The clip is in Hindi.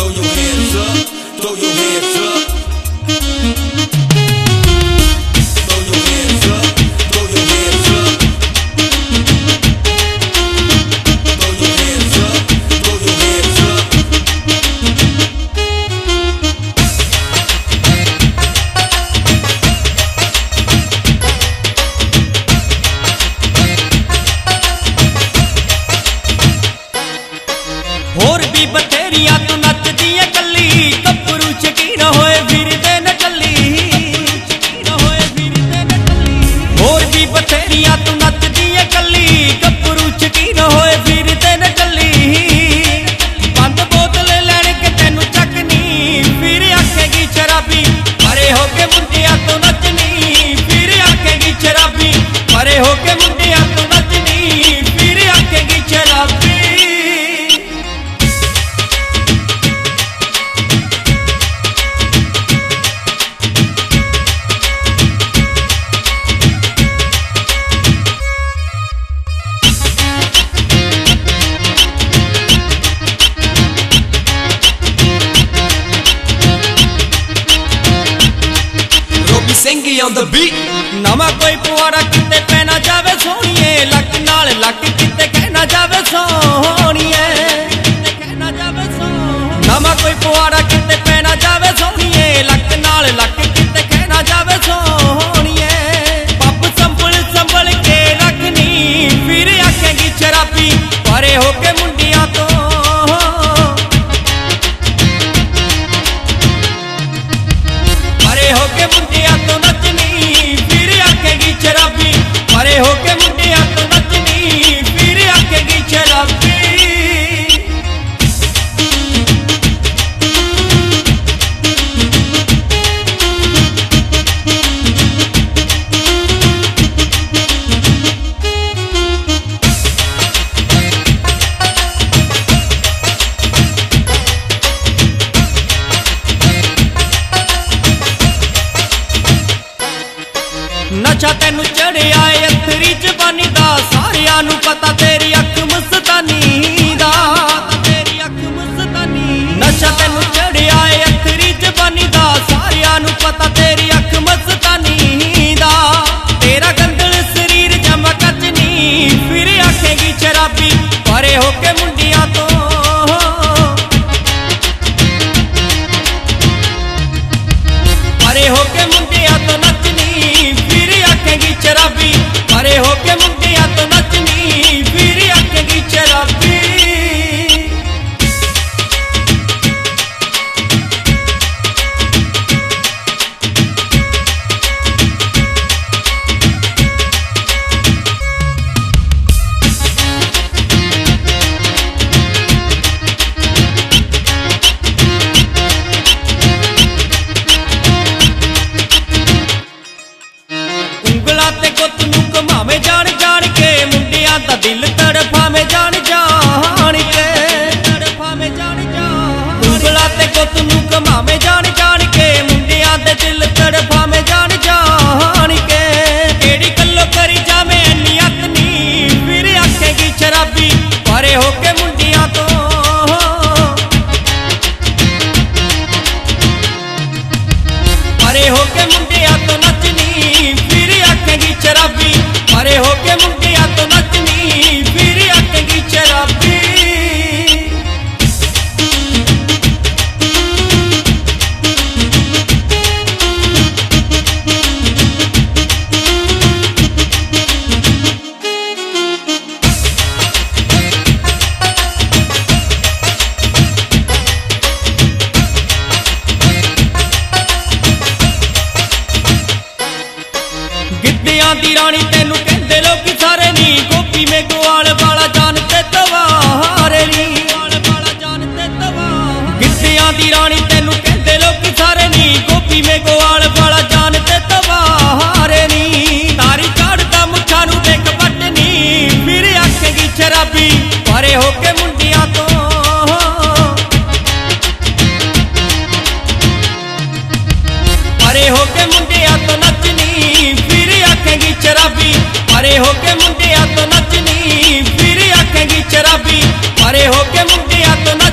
throw your hands up, throw your hands up. Throw your hands up, throw your hands up. Throw your hands up, throw your hands up. होर भी बथेरिया तू नचदी है कली गभरू शकीन होए फिरदे न टल्ली होर भी बथेरिया तू नचदी है कली गभरू शकीन होए फिरदे न टल्ली बंद बोतल लैण के तेनू चकनी फिर आखेगी शराबी परे होके मुंडिया तो नचनी फिर आखेगी शराबी परे होके मुंडिया तो नचनी फिर आखेगी शराबी। Singy on the beat. नवा कोई पुआरा किते पहना जावे सोनिए लक नाल लक किते कहना जावे सोनिए नवा कोई पुआरा किते पहना जावे सोनिए लक नाल लक किते कहना जावे सोनिए पप संभल संभल के रखनी फिर आखेगी शराबी परे होके मुंडिया तो परे होके मुंडिया तो नचनी फिर आखेगी शराबी परे होके मुंडिया तो नचनी फिर आखेगी शराबी। नशा तेनू चढ़िया है अथरी जबानी दा सारियां नू पता तेरी अख मस्तानी दा नशा तेनू चढ़िया है अथरी जबानी दा सारियां नू पता तेरी अख मस्तानी दा तेरा गंदल शरीर जमा कचनी फिर आखेगी शराबी परे होके मुंडिया तो परे होके मुंडिया तो नचनी फिर आखेगी शराबी परे होके मुंडिया तो नचनी फिर आखेगी शराबी। ਉਂਗਲਾਂ ਤੇ ਗੁੱਤ ਨੂੰ ਘੁਮਾਵੇਂ ਜਾਣ ਜਾਣ ਕੇ ਮੁੰਡਿਆਂ ਦਾ ਦਿਲ ਤੜਫਾਵੇਂ ਜਾਣ ਜਾਣ ਕੇ ਉਂਗਲਾਂ ਤੇ ਗੁੱਤ ਨੂੰ ਘੁਮਾਵੇਂ ਜਾਣ ਜਾਣ ਕੇ ਮੁੰਡਿਆਂ ਦੇ ਦਿਲ ਤੜਫਾਵੇਂ ਜਾਣ ਜਾਣ ਕੇ ਕਿਹੜੀ ਗੱਲੋਂ ਕਰੀ ਜਾਵੇਂ ਇੰਨੀ ਅਤਨੀ ਫਿਰ ਆਖੇਗੀ ਸ਼ਰਾਬੀ ਪਰੇ ਹੋਕੇ ਮੁੰਡਿਆਂ ਤੋਂ परे होके मुंडिया तो नचनी फिर आखेगी शराबी परे होके मुंडिया तो नचनी फिर आखेगी शराबी। गिद्धियां दी रानी तेनू कहंदे लोकी सारे नी गोपी में गोवाल वाला जानते तवारे नी गिद्धियां दी रानी तेनू कहंदे लोकी सारे नी गोपी में गोवाल वाला जानते तवारे नी तारी चढ़दा मुठा नू देख पटनी फिर आखेगी शराबी परे होके मुंडिया तो परे होके मुंडिया तो नचनी फिर आखेगी शराबी परे होके मुंडिया तो नचनी फिर आखेगी शराबी परे होके मुंडिया तो